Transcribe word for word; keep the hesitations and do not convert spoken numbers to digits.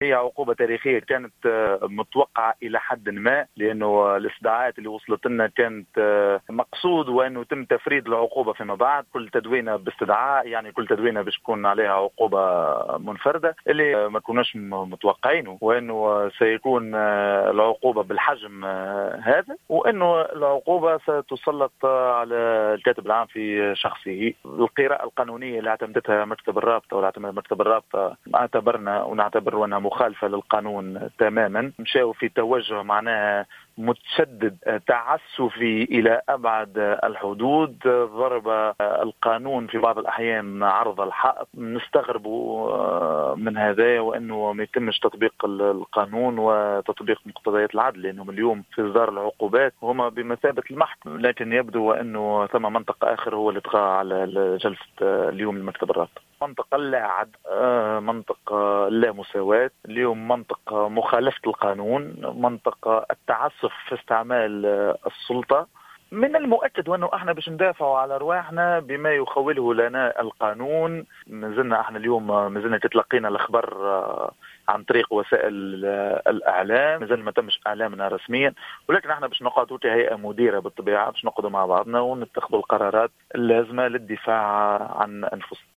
هي عقوبة تاريخية كانت متوقعة إلى حد ما، لأنه الاستدعاءات اللي وصلت لنا كانت مقصود وأنه تم تفريد العقوبة فيما بعد. كل تدوينة باستدعاء، يعني كل تدوينة باش تكون عليها عقوبة منفردة اللي ما كناش متوقعينه، وأنه سيكون العقوبة بالحجم هذا، وأنه العقوبة ستسلط على الكاتب العام في شخصه. القراءة القانونية اللي اعتمدتها مكتب الرابطة واللي اعتمدها مكتب الرابطة اعتبرنا ونعتبر أنها مخالفة للقانون تماما. مشاو في توجه معناها متشدد تعسفي إلى أبعد الحدود، ضرب القانون في بعض الأحيان عرض الحائط. نستغرب من هذا وأنه ما يتمش تطبيق القانون وتطبيق مقتضيات العدل، لأنهم اليوم في إصدار العقوبات هم بمثابة المحكمة، لكن يبدو أنه ثم منطق آخر هو اللي طغى على جلسة اليوم المكتب الرابطة. منطق اللا عدل، منطق اللا مساواة، اليوم منطق مخالفة القانون، منطق التعسف في استعمال السلطة. من المؤكد وأنه احنا باش ندافعوا على رواحنا بما يخوله لنا القانون. مازلنا احنا اليوم مازلنا تتلقينا الأخبار عن طريق وسائل الإعلام، مازال ما تمش إعلامنا رسميا، ولكن احنا باش نقعدوا كهيئة مديرة بالطبيعة باش نقعدوا مع بعضنا ونتخذوا القرارات اللازمة للدفاع عن أنفسنا.